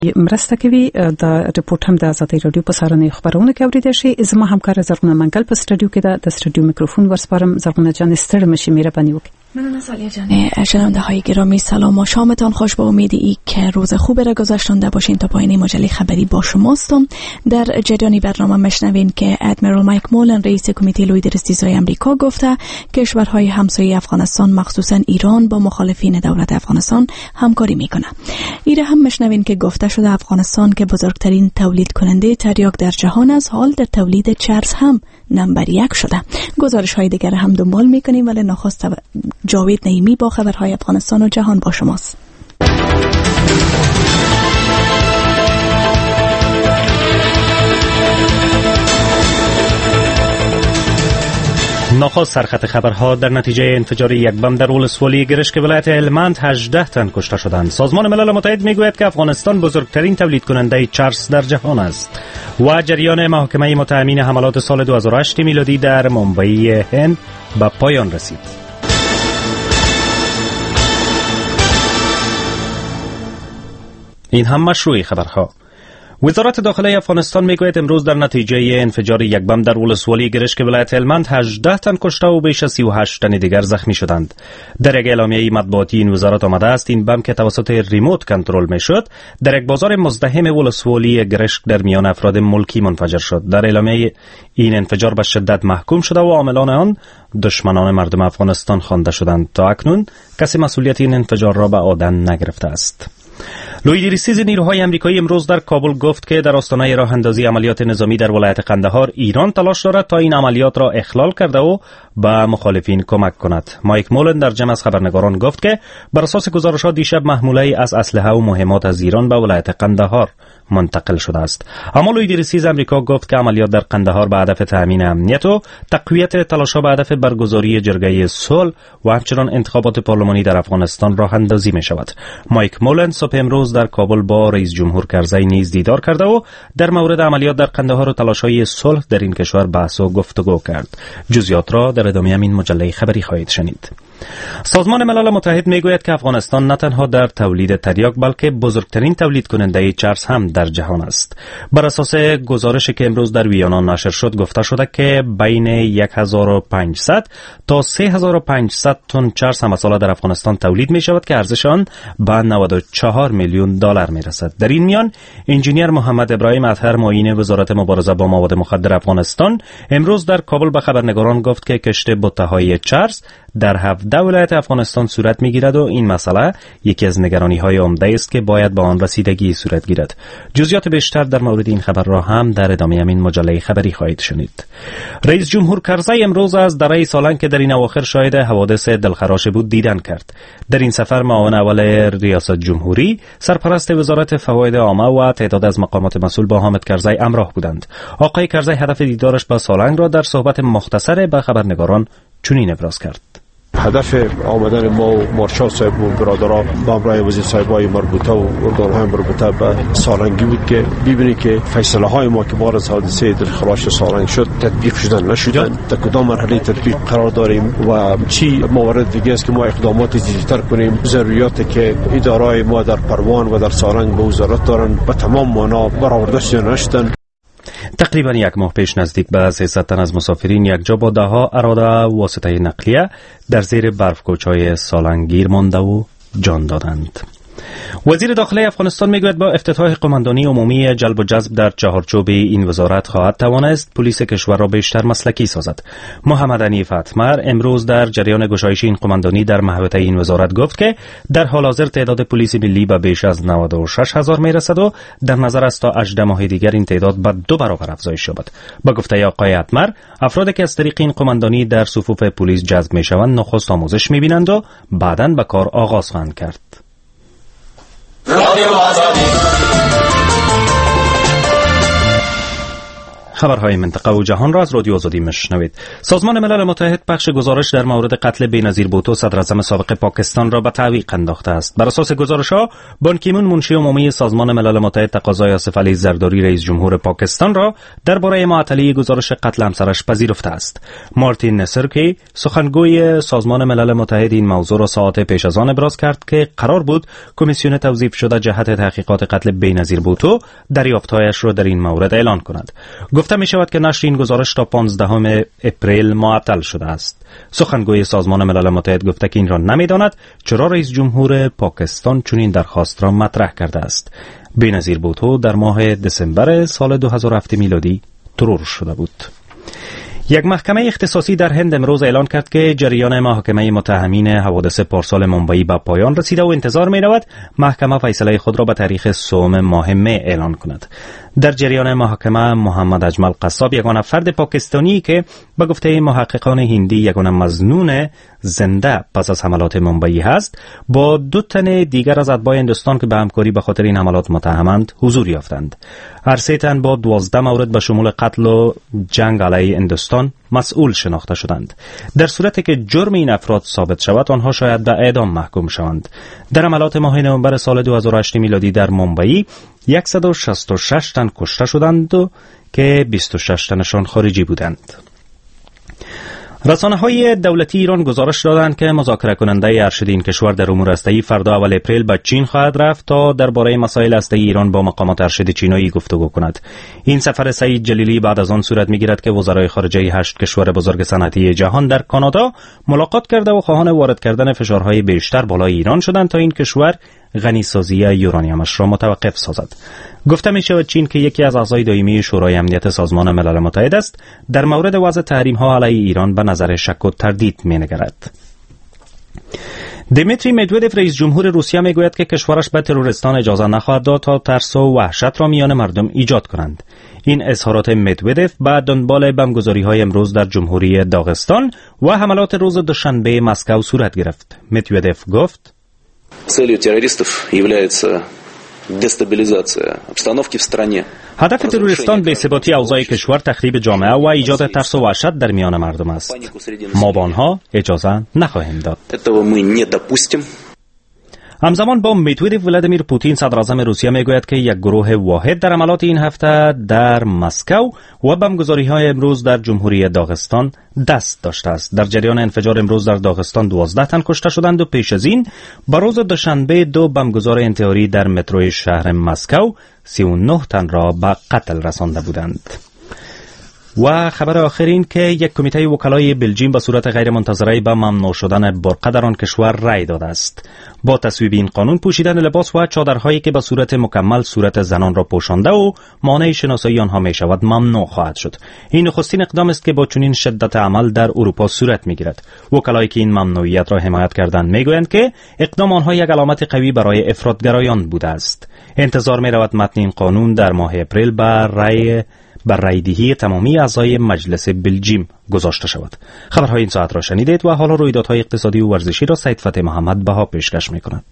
مرسته کوي. د ریپورت هم د آزادۍ رادیو په سارنې خبرونه کې اوریدل شي. زما همکار زرغونه منګل په استودیو کې د استودیو میکروفون ورسپارم. زرغونه جان ستړي مشي مهرباني وکړئ. ممنون سالیه جان. شنونده های گرامی سلام و شامتان خوش. با امید ای که روز خوبی را گذشتنده باشین. تا پایان مجله خبری با شماستم. در جریان برنامه مشنوین که ادمیرال مایک مولن رئیس کمیته لوی درستیزهای امریکا گفته کشورهای همسایه افغانستان مخصوصا ایران با مخالفین دولت افغانستان همکاری میکنه. ایره هم مشنوین که گفته شده افغانستان که بزرگترین تولید کننده تریاک در جهان است حال در تولید چرس هم نمبر 1 شده. گزارش های دیگر هم دنبال میکنیم ولی نخست جاوید نعیمی با خبرهای افغانستان و جهان با شماست. نخست سرخط خبرها. در نتیجه انفجار یک بم در ولسوالی گرشک ولایت هلمند 18 تن کشته شدند. سازمان ملل متحد میگوید که افغانستان بزرگترین تولید کننده چرس در جهان است. و جریان محاکمه متهمین حملات سال 2008 میلادی در ممبئی هند به پایان رسید. این هم مشروع خبرها. وزارت داخله افغانستان میگوید امروز در نتیجه انفجار یک بم در ولسوالی گرشک ولایت هلمند 18 تن کشته و بیش از 38 تن دیگر زخمی شدند. در یک اعلامیه مطبوعاتی این وزارت آمده است این بم که توسط ریموت کنترل میشد در یک بازار مزدحم ولسوالی گرشک در میان افراد ملکی منفجر شد. در اعلامیه این انفجار به شدت محکوم شده و عاملان آن دشمنان مردم افغانستان خوانده شدند. تا اکنون کسی مسئولیت این انفجار را به عهده نگرفته است. لوی درستیز نیروهای امریکایی امروز در کابل گفت که در آستانه راه اندازی عملیات نظامی در ولایت قندهار ایران تلاش دارد تا این عملیات را اخلال کرده و به مخالفین کمک کند. مایک مولن در جمع از خبرنگاران گفت که بر اساس گزارشات دیشب محموله از اسلحه و مهمات از ایران به ولایت قندهار منتقل شده است. اما لوی درستیز امریکا گفت که عملیات در قندهار به هدف تامین امنیت و تقویت تلاش‌ها به هدف برگزاری جرگه صلح و همچنین انتخابات پارلمانی در افغانستان راه اندازی می شود. مایک مولن صبح امروز در کابل با رئیس جمهور کرزی نیز دیدار کرده و در مورد عملیات در قندهار و تلاش‌های صلح در این کشور بحث و گفتگو کرد. جزئیات را در ادامه این مجله خبری خواهید شنید. سازمان ملل متحد میگوید که افغانستان نه تنها در تولید تریاک بلکه بزرگترین تولید کننده چرس هم در جهان است. بر اساس گزارشی که امروز در ویانا نشر شد گفته شده که بین 1500 تا 3500 تن چرس هم ساله در افغانستان تولید می شود که ارزش آن به 94 میلیون دلار می رسد. در این میان انجینیر محمد ابراهیم اطهر معین وزارت مبارزه با مواد مخدر افغانستان امروز در کابل به خبرنگاران گفت که کشت بته‌های چرس در 17 ولایت افغانستان صورت میگیرد و این مسئله یکی از نگرانی‌های عمده است که باید به آن رسیدگی صورت گیرد. جزئیات بیشتر در مورد این خبر را هم در ادامه این مجله خبری خواهید شنید. رئیس جمهور کرزی امروز از دره سالنگ که در این اواخر شاهد حوادث دلخراش بود دیدن کرد. در این سفر معاون اول ریاست جمهوری، سرپرست وزارت فواید عامه و تعداد از مقامات مسئول با حامد کرزی همراه بودند. آقای کرزی هدف دیدارش با سالنگ را در صحبت مختصر با خبرنگاران چنین ابراز کرد. هدف آمدن ما و مارشال صاحب و برادرها با همراه وزیر صاحبای مربوطه و ارگان‌های مربوطه به سالنگی بود که ببینید که فیصله های ما که بعد از حادثه دلخراش سالنگ شد تطبیق شدن نشدن، در کدام مرحله تطبیق قرار داریم و چی موارد دیگه است که ما اقدامات جدی‌تر کنیم. ضروریاتی که اداره‌های ما در پروان و در سالنگ به وزارت دارن به تمام معنا برآورده شده نشدن. تقریبا یک ماه پیش نزدیک به 300 تن از مسافرین یک جا با ده‌ها اراده واسطه نقلیه در زیر برف‌کوچ‌های سالنگ گیر مانده و جان دادند. وزیر داخلی افغانستان میگوید با افتتاح قماندانی عمومی جلب و جذب در چهارچوب این وزارت خواهد توانست پلیس کشور را بیشتر مسلکی سازد. محمد حنیف اتمر امروز در جریان گشایش این قماندانی در محوطه این وزارت گفت که در حال حاضر تعداد پلیس ملی به بیش از 96,000 میرسد و در نظر است تا 18 ماه دیگر این تعداد به 2 برابر افزایش یابد. با گفته آقای اتمر افرادی که از طریق این قماندانی در صفوف پلیس جذب میشوند نخست آموزش میبینند و بعداً به کار آغاز خواهند کرد. خبرهای منطقه و جهان را از رادیو آزادی میشنوید. سازمان ملل متحد پخش گزارش در مورد قتل بینظیر بوتو صدر اعظم سابق پاکستان را به تعویق انداخته است. بر اساس گزارش‌ها بان کی مون منشی عمومی سازمان ملل متحد تقاضای آصف علی زرداری رئیس جمهور پاکستان را درباره معطلی گزارش قتل همسرش پذیرفته است. مارتین نسرکی سخنگوی سازمان ملل متحد این موضوع را ساعات پیش از آن ابراز کرد که قرار بود کمیسیون توظیف شده جهت تحقیقات قتل بینظیر بوتو دریافت‌هایش را در این مورد اعلان کند. گفته می شود که نشر این گزارش تا 15 اپریل معطل شده است. سخنگوی سازمان ملل متحد گفته که این را نمی‌داند چرا رئیس جمهور پاکستان چنین درخواست را مطرح کرده است. بینظیر بوتو در ماه دسامبر سال 2007 میلادی ترور شده بود. یک محکمه اختصاصی در هند امروز اعلان کرد که جریان محاکمه متهمین حوادث پارسال ممبئی به پایان رسیده و انتظار می رود محکمه فیصله خود را به تاریخ 3 ماه می اعلان کند. در جریان محاکمه محمد اجمل قصاب یگانه فرد پاکستانی که به گفته محققان هندی یگانه مظنون زنده پس از حملات ممبئی هست با 2 تن دیگر از اتباع هندوستان که به همکاری به خاطر این حملات متهمند حضور یافتند. هر 3 تن با 12 مورد به شمول قتل و جنگ علیه هندوستان مسئول شناخته شدند. در صورتی که جرم این افراد ثابت شود آنها شاید به اعدام محکوم شوند. در حملات ماه نوامبر سال 2008 میلادی در ممبئی 166 تن کشته شدند و که 26 تنشان خارجی بودند. رسانه‌های دولتی ایران گزارش دادند که مذاکره کننده ارشد این کشور در امور هسته‌ای فردا اول اپریل به چین خواهد رفت تا درباره مسائل هسته‌ای ایران با مقامات ارشد چینایی گفتگو کند. این سفر سعید جلیلی بعد از آن صورت می‌گیرد که وزرای خارجه 8 کشور بزرگ صنعتی جهان در کانادا ملاقات کرده و خواهان وارد کردن فشارهای بیشتر بالای ایران شدند تا این کشور غنیسازی یورانیمش را متوقف سازد. گفته می شود چین که یکی از اعضای دائمی شورای امنیت سازمان ملل متحد است در مورد وضع تحریم‌ها علیه ایران به نظر شک و تردید می‌نگرد. دیمیتری مدودف رئیس جمهور روسیه میگوید که کشورش به تروریستان اجازه نخواهد داد تا ترس و وحشت را میان مردم ایجاد کنند. این اظهارات مدودف بعد دنبال بمبگذاری‌های امروز در جمهوری داغستان و حملات روز دوشنبه مسکو صورت گرفت. مدودف گفت: Целью террористов является дестабилизация обстановки в стране. هدف تروریستان بی‌ثباتی اوضاع کشور، تخریب جامعه و ایجاد ترس و وحشت در میان مردم است. ما به آنها اجازه نخواهیم داد. Этого мы не допустим. همزمان با مدودف ولادیمیر پوتین صدر اعظم روسیه میگوید که یک گروه واحد در حملات این هفته در مسکو و بمبگذاری‌های امروز در جمهوری داغستان دست داشته است. در جریان انفجار امروز در داغستان 12 تن کشته شدند و پیش از این به روز دوشنبه 2 بمبگذار انتحاری در متروی شهر مسکو 39 تن را به قتل رسانده بودند. و خبر آخر این که یک کمیته وکلای بلژیم به صورت غیر منتظره به ممنوع شدن برقه در آن کشور رأی داده است. با تصویب این قانون پوشیدن لباس و چادرهایی که به صورت مکمل صورت زنان را پوشانده و مانع شناسایی آنها می شود ممنوع خواهد شد. این نخستین اقدام است که با چنین شدت عمل در اروپا صورت می گیرد. وکلایی که این ممنوعیت را حمایت کردند می گویند که اقدام آنها یک علامت قوی برای افراطگرایان بوده است. انتظار می رود متن این قانون در ماه اپریل بر رایدهی تمامی اعضای مجلس بلژیم گذاشته شود. خبرهای این ساعت را شنیدید و حالا رویدادهای اقتصادی و ورزشی را سید فتح محمد بها پیشکش می‌کند.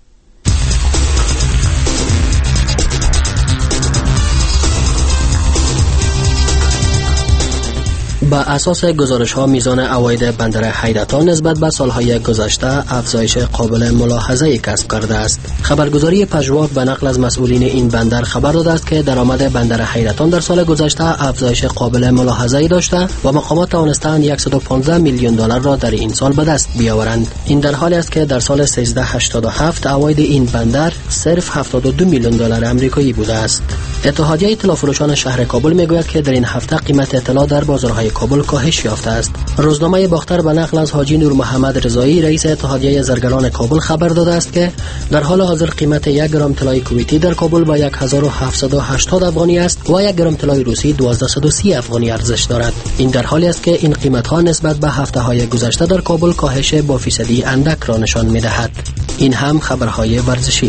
با اساس گزارش‌ها میزان عواید بندر حیدتا نسبت به سالهای گذشته افزایش قابل ملاحظه‌ای کسب کرده است. خبرگزاری پژواک به نقل از مسئولین این بندر خبر داده است که درآمد بندر حیدتا در سال گذشته افزایش قابل ملاحظه‌ای داشته و مقامات توانستند 115 میلیون دلار را در این سال به دست بیاورند. این در حالی است که در سال 1387 عواید این بندر صرف 72 میلیون دلار آمریکایی بوده است. اتحادیه اطلاع‌فروشان شهر کابل میگوید که در این هفته قیمت اطلاع در بازارهای کابل کاهش یافته است. روزنامه باختر به نقل از حاجی نور محمد رضایی رئیس اتحادیه زرگران کابل خبر داده است که در حال حاضر قیمت 1 گرم طلای کویتی در کابل با 1780 افغانی است و 1 گرم طلای روسی 1230 افغانی ارزش دارد. این در حالی است که این قیمت‌ها نسبت به هفته‌های گذشته در کابل کاهش با فیصدی اندک را نشان می‌دهد. این هم خبرهای ورزشی.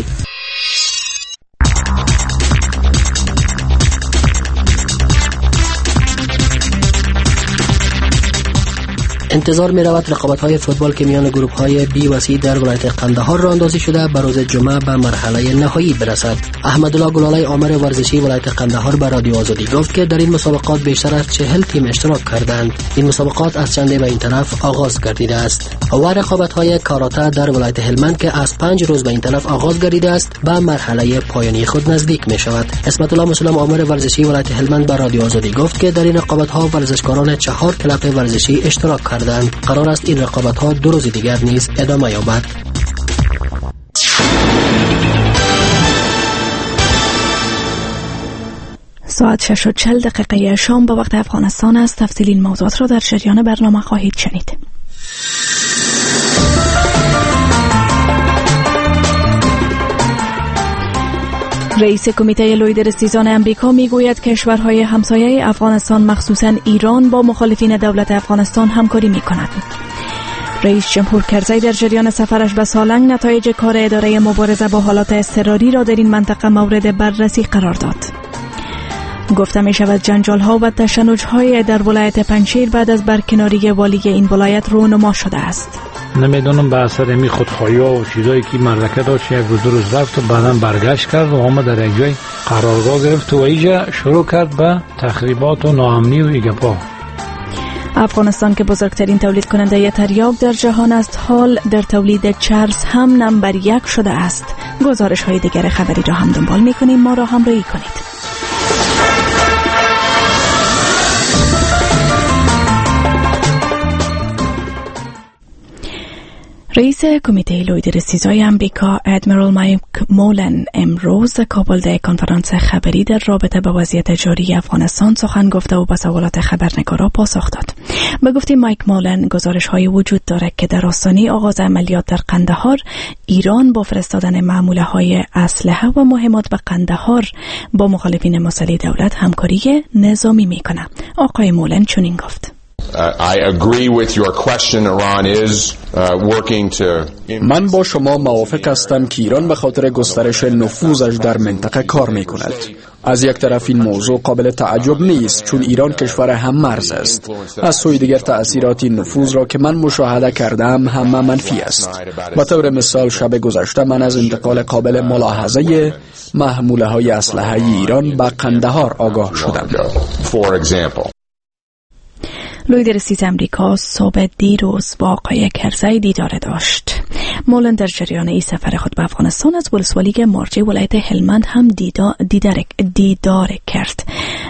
انتظار می رود رقابت‌های فوتبال که میان گروه‌های بی و سی در ولایت قندهار راه اندازی شده به روز جمعه به مرحله نهایی برسد. احمدالله گلالی آمر ورزشی ولایت قندهار به رادیو آزادی گفت که در این مسابقات بیشتر از 40 تیم اشتراک کردند. این مسابقات از چند به این طرف آغاز گردیده است. و رقابت‌های کاراته در ولایت هلمند که از 5 روز به این طرف آغاز گردیده است به مرحله پایانی خود نزدیک می شود. اسمت الله مسلم آمر ورزشی ولایت هلمند به رادیو آزادی گفت که در این رقابت‌ها ورزشکاران 4 کلب ورزشی اشتراک کردند. قرار است این رقابت‌ها 2 روز دیگر نیز ادامه یابد. ساعت 6:40 شام به وقت افغانستان است. تفصیل این موضوعات را در جریان برنامه خواهید شنید. رئیس کمیته لوی رسیزان امریکا میگوید کشورهای همسایه افغانستان مخصوصاً ایران با مخالفین دولت افغانستان همکاری می‌کند. رئیس جمهور کرزی در جریان سفرش به سالنگ نتایج کار اداره مبارزه با حالات اضطراری را در این منطقه مورد بررسی قرار داد. گفته می شود جنجال‌ها و تشنج‌های در ولایت پنجشیر بعد از برکناری والی این ولایت رونما شده است. نمیدونم به اثر می خودخواهی ها و چیزایی که مملکت داشت یک روز رفت و بعدا برگشت کرد و آمد در یک جای قرارگاه گرفت و اینجا شروع کرد به تخریبات و ناامنی و ایگپا. افغانستان که بزرگترین تولید کننده تریاک در جهان است حال در تولید چرس هم نمبر 1 شده است. گزارش های دیگر خبری را هم دنبال می کنیم. ما را همراهی کنید. رئیس کمیته لویدرسیزای امریکا ادمیرال مایک مولن امروز کابل در کنفرانس خبری در رابطه با وضعیت جاری افغانستان سخن گفته و به سوالات خبرنگارا پاسخ داد. به گفته مایک مولن گزارش‌های وجود دارد که در آستانه آغاز عملیات در قندهار ایران با فرستادن معموله‌های اسلحه و مهمات به قندهار با مخالفین مسلح دولت همکاری نظامی می‌کند. آقای مولن چنین گفت: I agree with your question. Iran is working to. من با شما موافق هستم که ایران به خاطر گسترش نفوذش در منطقه کار می کند. از یک طرف این موضوع قابل تعجب نیست چون ایران کشور هم مرز است. از سوی دیگر تأثیرات این نفوذ را که من مشاهده کردم هم منفی است. به طور مثال شب گذشته من از انتقال قابل ملاحظه محموله های اسلحه ایران به قندهار آگاه شدم. لویدرسیز امریکا صبح دیروز با آقای کرزی دیدار داشت. مولن در جریان این سفر خود به افغانستان از ولسوالی مرجع ولایت هلمند هم دیدار کرد.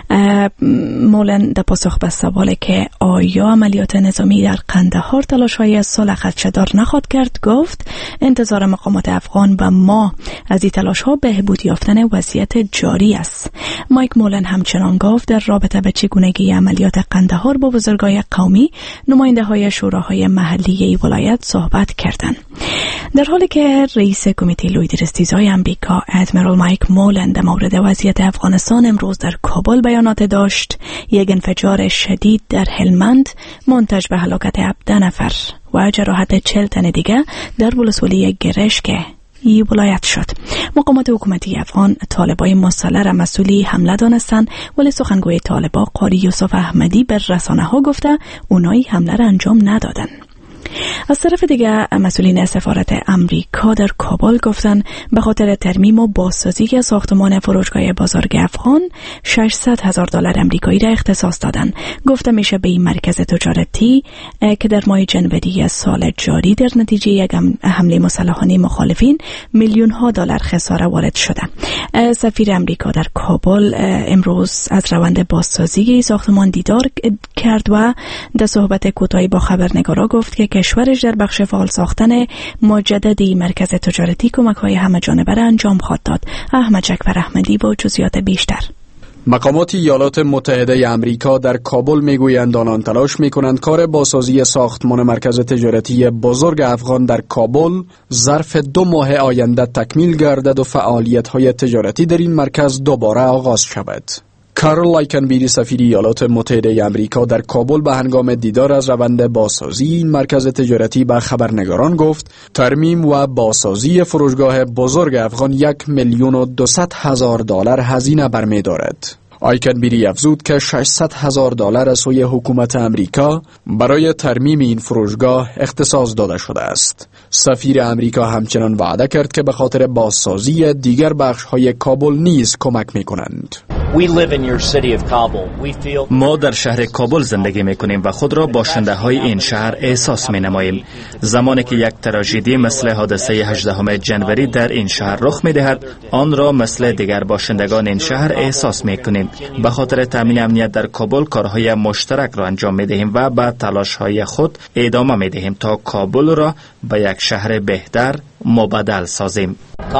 مولن در پاسخ به سوال که آیا عملیات نظامی در قندهار تلاش‌های صلح خدشه‌دار نخواهد کرد گفت انتظار مقامات افغان و ما از این تلاش‌ها بهبود یافتن وضعیت جاری است. مایک مولن همچنان گفت در رابطه به چگونگی عملیات قندهار با بزرگان قومی نماینده‌های شوراهای محلی ولایت صحبت کردند. در حالی که رئیس کمیته لویدرسیزای امریکا ادمیرال مایک مولن در مورد وضعیت افغانستان امروز در کابل بیانات داشت، یک انفجار شدید در هلمند منتج به هلاکت 17 نفر و جراحت 40 تن دیگر در ولسوالی گرشک ای ولایت شد. مقامات حکومتی افغان طالبای مسلح را مسئولی حمله دانستند، ولی سخنگوی طالبا قاری یوسف احمدی به رسانه‌ها گفته اونایی حمله را انجام ندادند. از طرف دیگر مسئولین سفارت امریکا در کابل گفتند به خاطر ترمیم و بازسازی ساختمان فروشگاه بازارگ افغان $600,000 آمریکایی را اختصاص دادند. گفته میشه به این مرکز تجارتی که در ماه جنوری سال جاری در نتیجه یک حمله مسلحانه مخالفین میلیون‌ها دلار خساره وارد شده. سفیر امریکا در کابل امروز از روند بازسازی ساختمان دیدار کرد و در صحبت کوتاهی با خبرنگارا گفت که کشورش در بخش فعال ساختن مجددی مرکز تجارتی کمک‌های همه‌جانبه را انجام خواهد داد. احمد جعفر احمدی با جزئیات بیشتر. مقامات ایالات متحده آمریکا در کابل میگویند آنان تلاش میکنند کار بازسازی ساختمان مرکز تجارتی بزرگ افغان در کابل ظرف 2 ماه آینده تکمیل گردد و فعالیت‌های تجارتی در این مرکز دوباره آغاز شود. کارل لایکنبیری سفیر ایالات متحده آمریکا در کابل به هنگام دیدار از روند بازسازی این مرکز تجارتی به خبرنگاران گفت ترمیم و بازسازی فروشگاه بزرگ افغان $1,200,000 هزینه برمی‌دارد. آیکنبری افزود که $600,000 از سوی حکومت امریکا برای ترمیم این فروشگاه اختصاص داده شده است. سفیر امریکا همچنان وعده کرد که به خاطر بازسازی دیگر بخش‌های کابل نیز کمک می‌کنند. ما در شهر کابل زندگی میکنیم و خود را باشنده های این شهر احساس می نماییم. زمانی که یک تراژدی مثل حادثه 18 جنوری در این شهر رخ می دهد، آن را مثل دیگر باشندگان این شهر احساس می کنیم. به خاطر تامین امنیت در کابل کارهای مشترک را انجام می دهیم و به تلاش های خود ادامه می دهیم تا کابل را به یک شهر بهتر مبدل سازیم.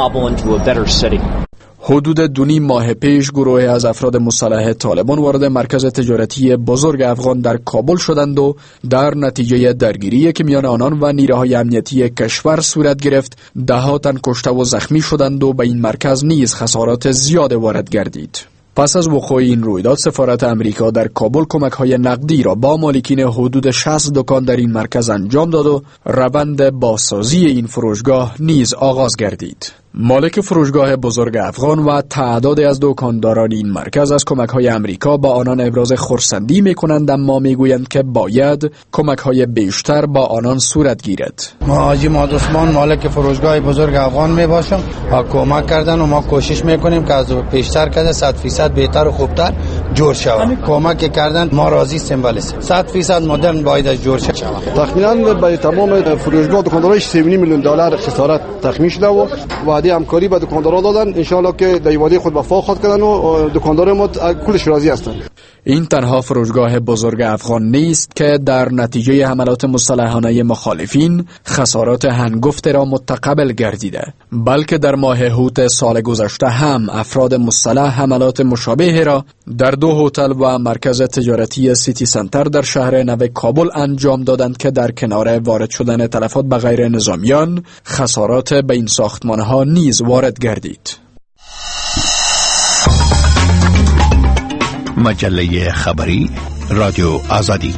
حدود 2.5 ماه پیش گروه از افراد مسلح طالبان وارد مرکز تجارتی بزرگ افغان در کابل شدند و در نتیجه درگیری که میان آنان و نیروهای امنیتی کشور صورت گرفت، 10 تن کشته و زخمی شدند و به این مرکز نیز خسارات زیاد وارد گردید. پس از وقوع این رویداد، سفارت امریکا در کابل کمک‌های نقدی را با مالکین حدود 60 دکان در این مرکز انجام داد و روند بازسازی این فروشگاه نیز آغاز گردید. مالک فروشگاه بزرگ افغان و تعدادی از دکانداران این مرکز از کمک‌های امریکا با آنان ابراز خرسندی می‌کنند، اما می‌گویند که باید کمک‌های بیشتر با آنان صورت گیرد. ما حاجی محمد عثمان مالک فروشگاه بزرگ افغان میباشم و کمک کردن و ما کوشش می‌کنیم که از بیشتر کنه 100% بهتر و خوبتر جور شود. کمک کردن ما راضی هستیم، ولی 100% مدرن باید جور شود. تخمیناً به تمام فروشگاه دکاندارای $3.5 میلیون خسارت تخمین شده و وعده همکاری به دکاندارا دادن. ان شاء الله که در وعده خود وفا خواهد کردن و دکاندار ما کلش راضی هستند. این تنها فروشگاه بزرگ افغان نیست که در نتیجه حملات مسلحانه مخالفین خسارات هنگفت را متقبل گردیده، بلکه در ماه هوت سال گذشته هم افراد مسلح حملات مشابه را در 2 هتل و مرکز تجارتی سیتی سنتر در شهر نو کابل انجام دادند که در کنار وارد شدن تلفات به غیر نظامیان، خسارات به این ساختمانها نیز وارد گردید. مجله خبری رادیو آزادی.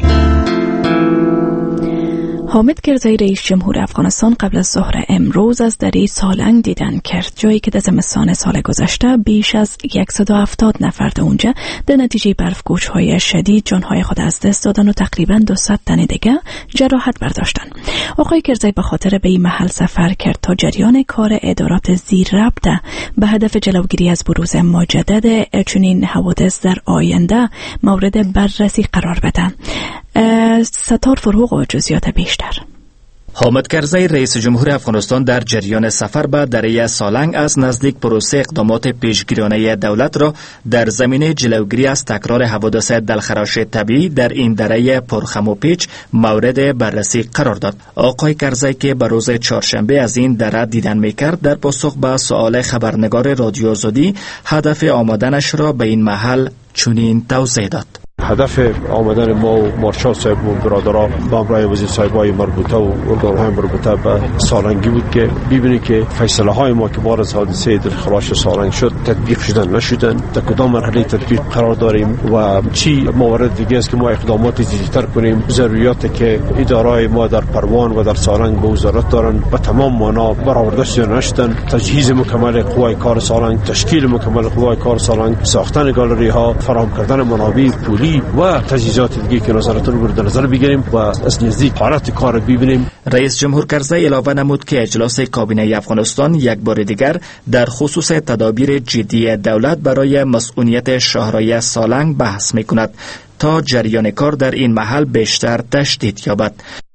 حامد کرزی رئیس جمهور افغانستان قبل از ظهر امروز از دره سالنگ دیدن کرد، جایی که در زمستان سال گذشته بیش از 170 نفر در اونجا در نتیجه برفگوش‌های شدید جانهای خود از دست دادن و تقریباً 200 تن دیگه جراحت برداشتن. آقای کرزی به خاطر به این محل سفر کرد تا جریان کار ادارات زیر ربط به هدف جلوگیری از بروز مجدد چنین حوادث در آینده مورد بررسی قرار بده. ستار فروغ و جزئیات بیشتر. حامد کرزی رئیس جمهور افغانستان در جریان سفر به دره سالنگ از نزدیک پروسه اقدامات پیشگیرانه دولت را در زمینه جلوگیری از تکرار حوادث دلخراش طبیعی در این دره پرخم و پیچ مورد بررسی قرار داد. آقای کرزی که به روز چهارشنبه از این دره دیدن میکرد، در پاسخ به سؤال خبرنگار رادیو آزادی هدف آمدنش را به این محل چنین توضیح داد. هدف آمدن ما و مارشال صاحب و برادرها با همراه وزیر صاحبای مربوطه و ارگان‌های مربوطه به سالنگی بود که ببینید که فیصله های ما که بعد از حادثه دلخراش سالنگ شد تطبیق شدن نشدن، در کدام مرحله تطبیق قرار داریم و چی موارد دیگه است که ما اقدامات جدی‌تر کنیم. ضروریاتی که ادارهای ما در پروان و در سالنگ به وزارت دارن به تمام معنا برآورده شده نشدن. تجهیز مکمل قوای کار سالنگ، تشکیل مکمل قوای کار سالنگ، ساختن گالری ها، فراهم کردن منابع پولی و تجهیزات دیگه که نظارتون رو در نظر بگیریم و از نزدیک حالت کار ببینیم. رئیس جمهور کرزی علاوه نمود که اجلاس کابینه افغانستان یک بار دیگر در خصوص تدابیر جدی دولت برای مسئولیت شاهرای سالنگ بحث می‌کند تا جریان کار در این محل بیشتر تشدید یابد.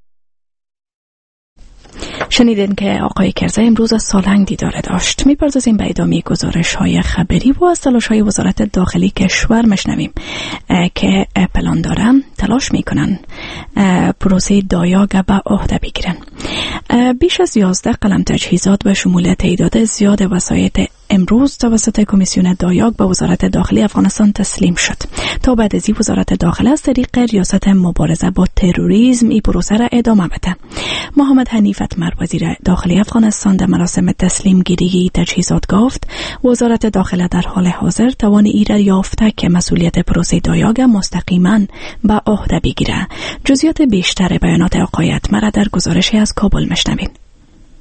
شنیدین که آقای کرزی امروز از سالنگ دیدار داشت. می‌پردازیم به ادامه گزارش‌های خبری و از تلاش‌های وزارت داخلی کشور مشنویم که پلان دارن تلاش می‌کنن پروسه دایاگ به عهده بگیرن. بیش از 11 قلم تجهیزات به شمول تعداد زیاد وسایط امروز توسط کمیسیون دایاگ به وزارت داخلی افغانستان تسلیم شد. تا بعد از این وزارت داخلی از طریق ریاست مبارزه با تروریسم این پروسه را ادامه بده. محمد حنیف اتمر وزیر داخلی افغانستان در مراسم تسلیم گیری تجهیزات گفت وزارت داخلی در حال حاضر توان ایراد یافته که مسئولیت پروسه دایاگ مستقیما به عهده بگیره. جزئیات بیشتر بیانات آقای اتمر در گزارشی از کابل مشنوین.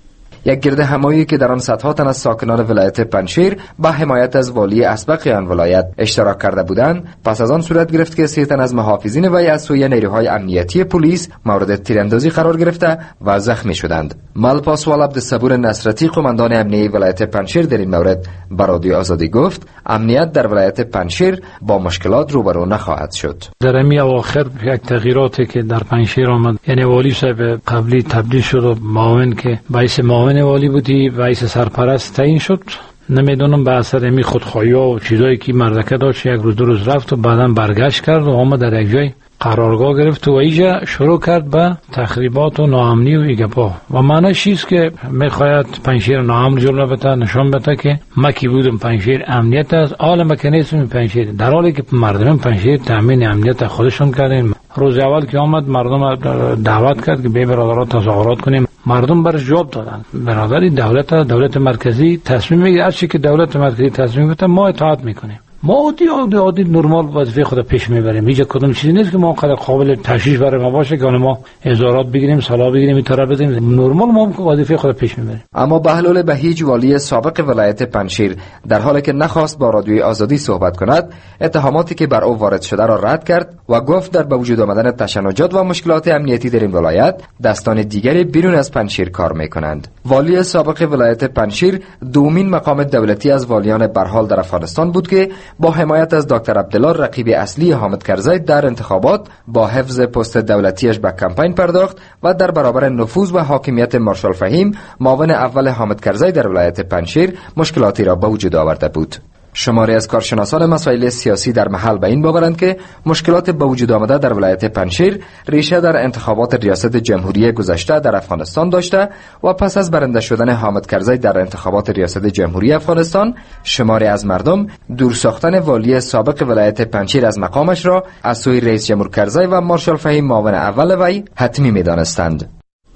یک گرد همایی که در آن صدها تن از ساکنان ولایت پنجشیر با حمایت از والی اسبق آن ولایت اشتراک کرده بودند، پس از آن صورت گرفت که 3 تن از محافظین وی از سوی نیروهای امنیتی پلیس مورد تیراندازی قرار گرفته و زخمی شدند. ملپاسوال عبدالصبور نصرتی قماندان امنیه ولایت پنجشیر در این مورد به رادیو آزادی گفت امنیت در ولایت پنجشیر با مشکلات روبرو نخواهد شد. در امی اواخر یک تغییراتی که در پنجشیر آمد، یعنی والی صاحب قبلی تبدیل شد و معاون که باعث معاون والی بودی باعث سرپرست تعیین شد. نمیدونم به اثر امی خودخواهی و چیزایی که مردکه داشت یک روز 2 روز رفت و بعدا برگشت کرد و آمد در یک جای قرارگاه گرفت و اینجا شروع کرد به تخریبات و ناامنی و ایگپا و معنیش چیست که میخواید پنجشیر ناامن جلو بده، نشان بده که ما کی بودم پنجشیر امنیت است، حال مکانیزم پنجشیر، در حالی که مردم پنجشیر تامین امنیت خودشون کردن. روز اول که آمد مردم دعوت کرد که به برادران تظاهرات کنیم، مردم برش جواب دادن. برادری دولت مرکزی تصمیم میگیره، هر چی که دولت مرکزی تصمیم بده ما اطاعت میکنیم. ما عادی نرمال وظیفه خود پیش میبریم. هیچ کدوم چیزی نیست که ما قابل تشویش برای ما باشه که ما اظهارات بگیریم، سلا بگیریم، این طرف بدیم. نرمال ما وظیفه خود پیش میبریم. اما بهلول بهیج والی سابق ولایت پنجشیر در حالی که نخواست با رادیوی آزادی صحبت کند، اتهاماتی که بر او وارد شده را رد کرد و گفت در به وجود آمدن تشنجات و مشکلات امنیتی در این ولایت دستان دیگری بیرون از پنجشیر کار میکنند. والی سابق ولایت پنجشیر دومین مقام دولتی از والیان برحال در افغانستان بود که با حمایت از دکتر عبدالله رقیب اصلی حامد کرزی در انتخابات با حفظ پست دولتیش به کمپین پرداخت و در برابر نفوذ و حاکمیت مارشال فهیم معاون اول حامد کرزی در ولایت پنجشیر مشکلاتی را به وجود آورده بود. شماری از کارشناسان مسائل سیاسی در محل به این باورند که مشکلات به وجود آمده در ولایت پنجشیر ریشه در انتخابات ریاست جمهوری گذشته در افغانستان داشته و پس از برنده شدن حامد کرزی در انتخابات ریاست جمهوری افغانستان، شماری از مردم دور ساختن والی سابق ولایت پنجشیر از مقامش را از سوی رئیس جمهور کرزی و مارشال فهیم معاون اول وی حتمی می‌دانستند.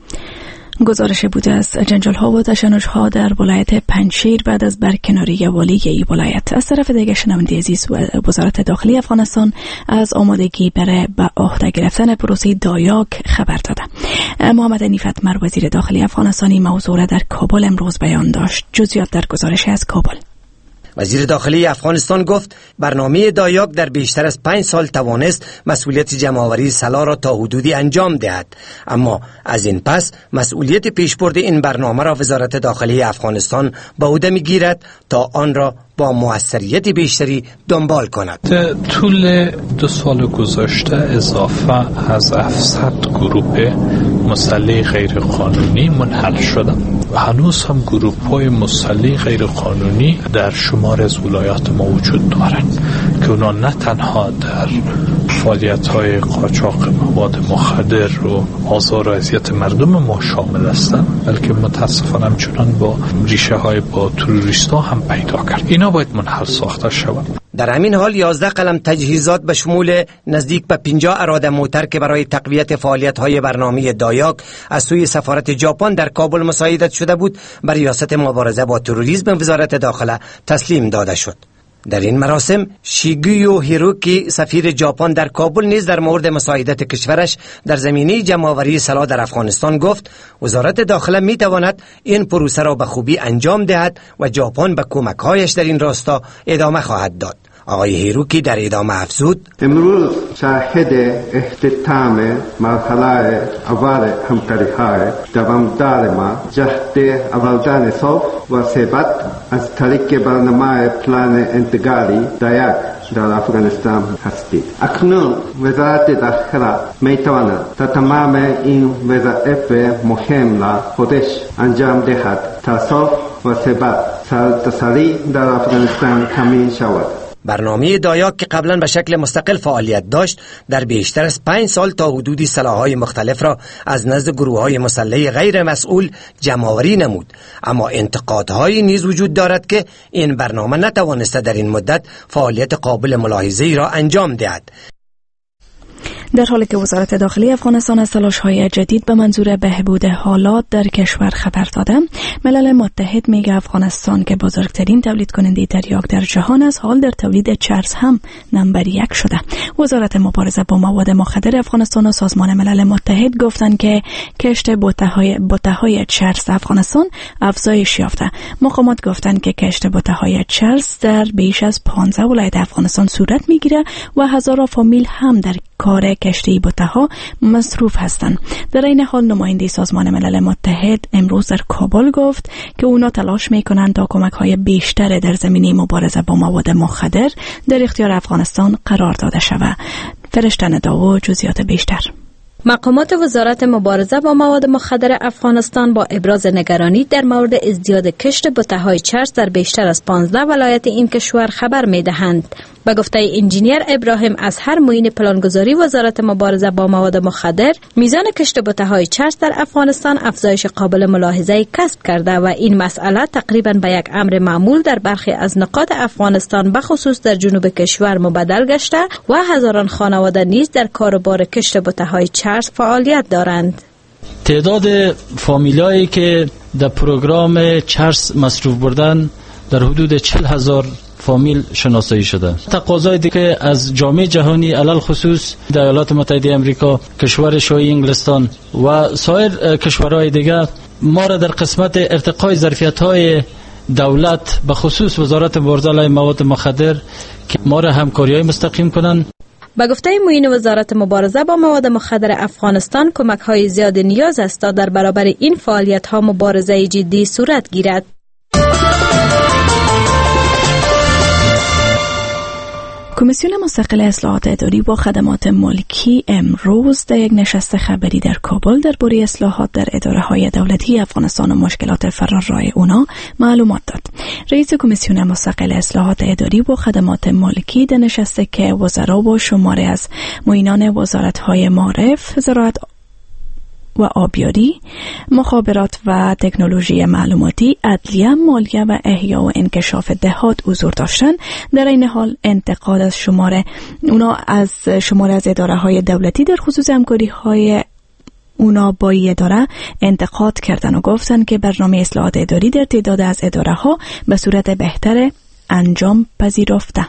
گزارش بوده از جنجال ها و تشنج ها در ولایت پنجشیر بعد از برکناری والی این ولایت. از طرف دیگر شنونده عزیز، وزارت داخلی افغانستان از آمادگی برای به عهده گرفتن پروسه دایاک خبر داده. محمد نیفت مر وزیر داخلی افغانستانی موضوع را در کابل امروز بیان داشت. جزئیات در گزارش از کابل. وزیر داخلی افغانستان گفت برنامه دایاک در بیشتر از 5 سال توانست مسئولیت جمع‌آوری سلاح را تا حدودی انجام دهد، اما از این پس مسئولیت پیشبرد این برنامه را وزارت داخلی افغانستان به عهده می‌گیرد تا آن را با موثریت بیشتری دنبال کند. در طول 2 سال گذشته اضافه از 700 گروه مسلح غیر قانونی منحل شده و هنوز هم گروه‌های مسلح غیر قانونی در شمار از ولایات ما وجود دارند که اونا نه تنها در فعالیت‌های قاچاق مواد مخدر و آزار و اذیت مردم ما شامل هستند، بلکه متاسفانه همچنان با ریشه‌های با تروریست‌ها هم پیدا کرد. اینا باید منحل ساخته شود. در همین حال 11 قلم تجهیزات به شمول نزدیک به 50 اراده موتر که برای تقویت فعالیت‌های برنامه دایاک از سوی سفارت ژاپن در کابل مساعدت شده بود، بر ریاست مبارزه با تروریسم وزارت داخله تسلیم داده شد. در این مراسم شیگیو هیروکی سفیر ژاپن در کابل نیز در مورد مساعدت کشورش در زمینه جمع‌آوری سلاح در افغانستان گفت وزارت داخله می تواند این پروسه را به خوبی انجام دهد و ژاپن به کمک‌هایش در این راستا ادامه خواهد داد. آقای هیروکی در ادامه افزود امروز شاهد اختتام مرحله اول همکاری‌های دوامدار ما جهت اولدن صلح و ثبات از طریق برنامه پلان انتقالی دایاک در افغانستان هستید. اکنون وزارت داخله می تواند تا تمام این وظایف مهم را خودش انجام دهد تا صلح و ثبات سرتاسری در افغانستان تامین شود. برنامه دایاک که قبلا به شکل مستقل فعالیت داشت در بیشتر از 5 سال تا حدودی سلاح‌های مختلف را از نزد گروه‌های مسلح غیر مسئول جمع‌آوری نمود، اما انتقادهایی نیز وجود دارد که این برنامه نتوانسته در این مدت فعالیت قابل ملاحظه‌ای را انجام دهد. در حالی که وزارت داخلی افغانستان از تلاش‌های جدید به منظور بهبود حالات در کشور خبر داده، ملل متحد میگه افغانستان که بزرگترین تولید کننده تریاک در جهان است، حال در تولید چرس هم نمبر 1 شده. وزارت مبارزه با مواد مخدر افغانستان و سازمان ملل متحد گفتند که کشت بوته‌های چرس افغانستان افزایش یافته. مقامات گفتند که کشت بوته‌های چرس در بیش از 15 ولایت افغانستان صورت میگیره و هزاران فامیل هم در کار کشتی بوته‌ها مصروف هستند. در این حال نماینده سازمان ملل متحد امروز در کابل گفت که اونا تلاش میکنند تا کمک‌های بیشتر در زمینه مبارزه با مواد مخدر در اختیار افغانستان قرار داده شود. فرشته نداو جزئیات بیشتر. مقامات وزارت مبارزه با مواد مخدر افغانستان با ابراز نگرانی در مورد ازدیاد کشت بوته‌های چرس در بیشتر از 15 ولایت این کشور خبر می‌دهند. به گفته انجینیر ابراهیم اظهر معین پلانگذاری وزارت مبارزه با مواد مخدر، میزان کشت بوته‌های چرس در افغانستان افزایش قابل ملاحظه‌ای کسب کرده و این مسئله تقریباً به یک امر معمول در برخی از نقاط افغانستان به خصوص در جنوب کشور مبدل گشته و هزاران خانواده نیز در کاروبار کشت بوته‌های چرس فعالیت دارند. تعداد فامیلایی که در پروگرام چرس مصروف بردن در حدود 40,000 فامیل شناسایی شده. تقاضای دیگه از جامعه جهانی علل خصوص در ایالات متحده آمریکا، کشور شاهی انگلستان و سایر کشورهای دیگه ما را در قسمت ارتقای ظرفیت‌های دولت به خصوص وزارت مبارزه علیه مواد مخدر که ما را همکاری‌های مستقیم کنند. به گفته معین وزارت مبارزه با مواد مخدر افغانستان، کمک‌های زیاد نیاز است تا در برابر این فعالیت‌ها مبارزه جدی صورت گیرد. کمیسیون مستقل اصلاحات اداری با خدمات ملکی امروز در یک نشست خبری در کابل درباره اصلاحات در اداره‌های دولتی افغانستان و مشکلات فرارای اونا معلومات داد. رئیس کمیسیون مستقل اصلاحات اداری با خدمات ملکی در نشست که وزرا و شماره از معینان وزارت‌های معارف، زراعت و آبیاری، مخابرات و تکنولوژی معلوماتی، عدلیه، مالیه و احیا و انکشاف دهات حضور داشتن. در این حال انتقاد از شماره از اداره‌های دولتی در خصوص همکاری‌های اونا با این اداره انتقاد کردن و گفتن که برنامه اصلاحات اداری در تعداد از اداره‌ها به صورت بهتر انجام پذیرفته.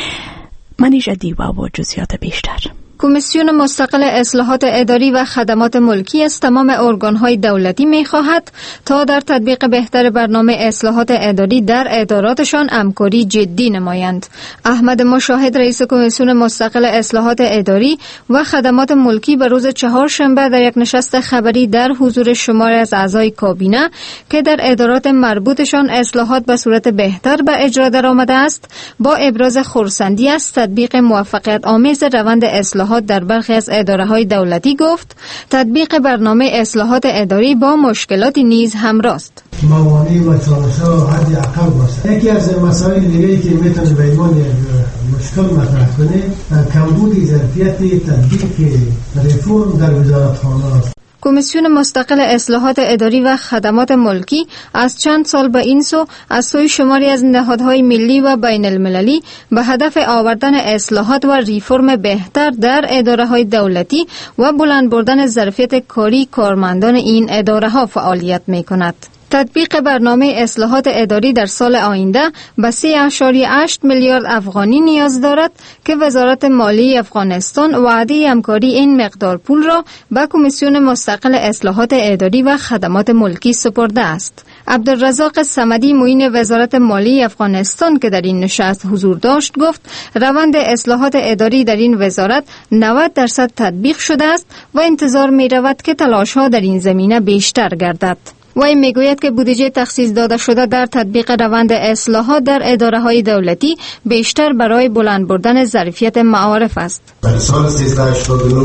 منیژ دیوا و جزئیات بیشتر. کمیسیون مستقل اصلاحات اداری و خدمات ملکی از تمام ارگان‌های دولتی می‌خواهد تا در تطبیق بهتر برنامه اصلاحات اداری در اداراتشان همکاری جدی نمایند. احمد مشاهد رئیس کمیسیون مستقل اصلاحات اداری و خدمات ملکی به روز چهارشنبه در یک نشست خبری در حضور شماری از اعضای کابینه که در ادارات مربوطشان اصلاحات به صورت بهتر به اجرا درآمده است، با ابراز خرسندی از تطبیق موفقیت آمیز روند اصلاحات در برخی از اداره‌های دولتی گفت تطبیق برنامه اصلاحات اداری با مشکلاتی نیز همراه است. موانع و چالش‌ها حد اقل باشه. یکی از مسائل دیگه‌ای که میتونه به عنوان مشکل مطرح کنه کمبود ظرفیت تطبیق رفرم در وزارتخانه است. کمیسیون مستقل اصلاحات اداری و خدمات ملکی از چند سال به این سو از سوی شماری از نهادهای ملی و بین المللی به هدف آوردن اصلاحات و ریفرم بهتر در اداره‌های دولتی و بلند بردن ظرفیت کاری کارمندان این اداره‌ها فعالیت می‌کند. تطبیق برنامه اصلاحات اداری در سال آینده به 3.8 میلیارد افغانی نیاز دارد که وزارت مالی افغانستان وعده همکاری این مقدار پول را به کمیسیون مستقل اصلاحات اداری و خدمات ملکی سپرده است. عبدالرزاق صمدی معین وزارت مالی افغانستان که در این نشست حضور داشت گفت روند اصلاحات اداری در این وزارت 90% تطبیق شده است و انتظار می رود که تلاش‌ها در این زمینه بیشتر گردد. و این میگوید که بودجه تخصیص داده شده در تطبیق روند اصلاحات در اداره‌های دولتی بیشتر برای بلند بردن ظرفیت معارف است. در سال 1389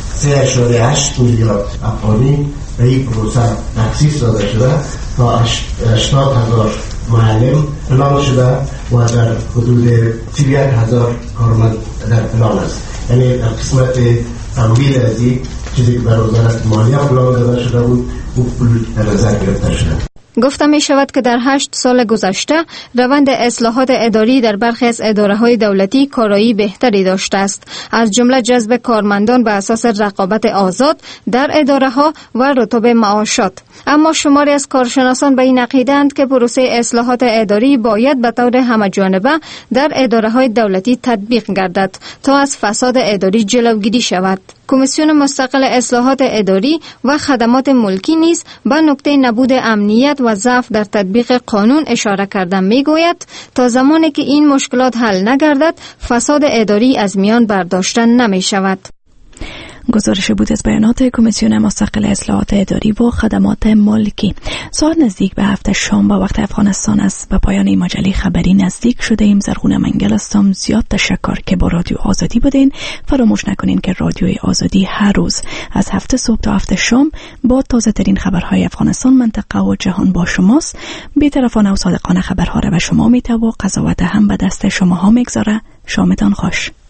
3.8 میلیارد افغانی به این پروسه تخصیص داده شده تا 80,000 معلم اعلام شده و در حدود 31,000 کارمند در پلان است. یعنی در قسمت تمویل از این چیزی که بر وزارت مالیه پلان داده شده بود او پول در نظر گرفته شده. گفته می شود که در 8 سال گذشته روند اصلاحات اداری در برخی از اداره‌های دولتی کارایی بهتری داشته است، از جمله جذب کارمندان به اساس رقابت آزاد در اداره‌ها و رتب معاشات. اما شماری از کارشناسان به این عقیده‌اند که پروسه اصلاحات اداری باید به طور همه‌جانبه در اداره‌های دولتی تطبیق گردد تا از فساد اداری جلوگیری شود. کمیسیون مستقل اصلاحات اداری و خدمات ملکی نیز به نکته نبود امنیت و ضعف در تطبیق قانون اشاره کرده میگوید تا زمانی که این مشکلات حل نگردد فساد اداری از میان برداشته نمی شود. گزارش بود از بیانات کمیسیون مستقل اصلاحات اداری و خدمات ملکی. ساعت نزدیک به 7 شام با وقت افغانستان است. به پایان این مجله خبری نزدیک شده ایم. زرغونه منگل هستم. زیاد تشکر که با رادیو آزادی بودین. فراموش نکنین که رادیوی آزادی هر روز از 7 صبح تا 7 شام با تازه ترین خبرهای افغانستان، منطقه و جهان با شماست. بی‌طرفانه و صادقانه خبرها را به شما میته و قضاوت هم به دست شما ها میگذاره. شامتان خوش.